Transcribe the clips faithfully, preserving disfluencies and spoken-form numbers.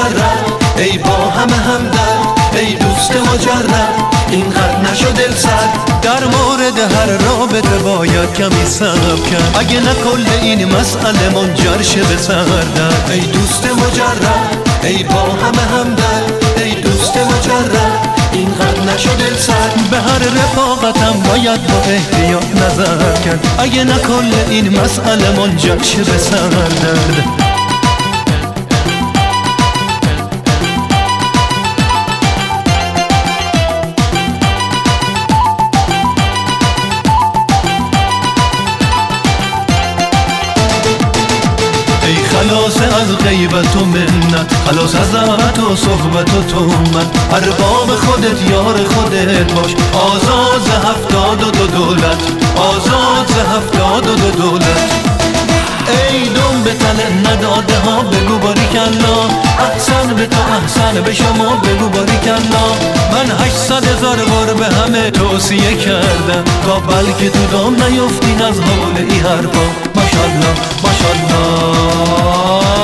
مجرد، ای با همه همدرد، ای دوست مجرد، اینقدر نشو دل سرد. در مورد هر رابطه باید کمی صبر کرد، اگه نه کل این مسئله منجر شه به سردرد. ای دوست مجرد، ای با همه همدرد، ای دوست مجرد، اینقدر نشو دل سرد. به هر رفاقتم باید با احتیاط نظر کرد، اگه نه کل این مسئله منجر شه به سردرد. خلاص از غیبت و منت، خلاص از دعوت و صحبت و تهمت، ارباب خودت یار خودت باش، آزاد ز هفتاد و دو دولت، آزاد ز هفتاد و دو دولت. ای دم به تن نداده ها بگو باریکلا، احسن به تو احسن به شما بگو باریکلا. من هشتصد هزار بار به همه توصیه کردم تا بلکه تو دام نیفتین از حول ای حرفا. ماشالله ماشالله.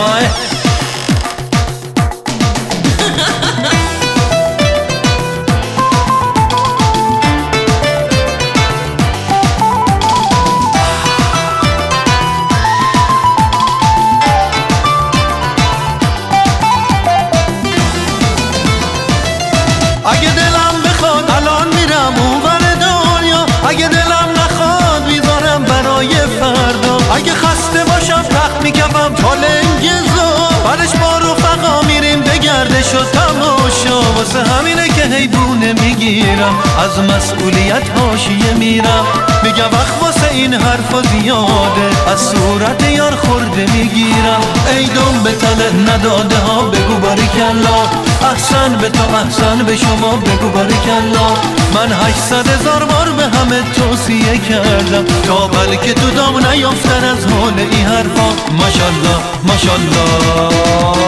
اگه دلم بخواد الان میرم اونور دنیا، اگه دلم نخواد میذارم برای فردا. اگه خسته باشم تخت میکفم تا لنگ زور، بعدش با رفقا میریم به گردش و تماشا. واسه همینه که حیبونه میگیرم، از مسئولیت حاشیه میرم، میگم وقت واسه این حرفا زیاده، از صورت یار خورده میگیرم. ای دم به تن نداده ها بگو باریکلا، احسن به تو احسن به شما بگو باریکلا. من هشتصد هزار بار به همه توصیه کردم تا بلکه تو دام نیافتن از حول این حرفا. ماشالله ماشالله.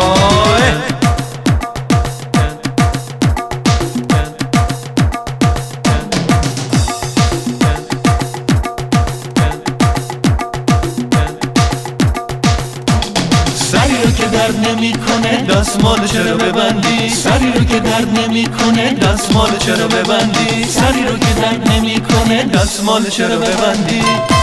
سری رو که درد نمی کنه دستمال چرا ببندی، سری رو که درد نمی کنه دستمال چرا ببندی، سری رو که درد نمی کنه دستمال چرا ببندی.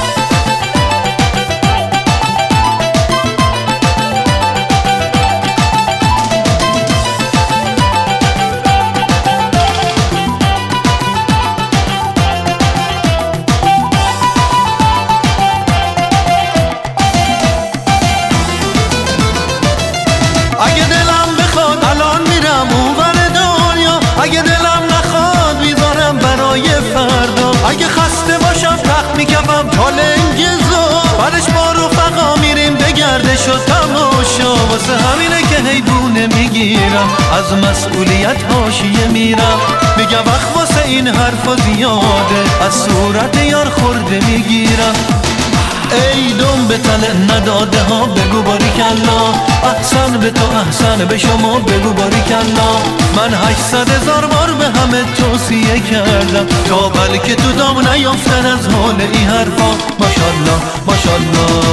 اگه دلم بخواد الان میرم اونور دنیا، اگه دلم نخواد میذارم برای فردا. اگه خسته باشم تخت میکفم تا لنگ زور، بعدش با رفقا میریم به گردش و تماشا. واسه همینه که حیبونه میگیرم، از مسئولیت حاشیه میرم، میگم وقت واسه این حرفا زیاده، از صورت یار خورده میگیرم. ای دم به تن نداده ها بگو باریکلا، احسن به تو احسن به شما بگو باریکلا. من هشتصد هزار بار به همه توصیه کردم تا بلکه تو دام نیافتن از حول این حرفا. ماشالله ماشالله.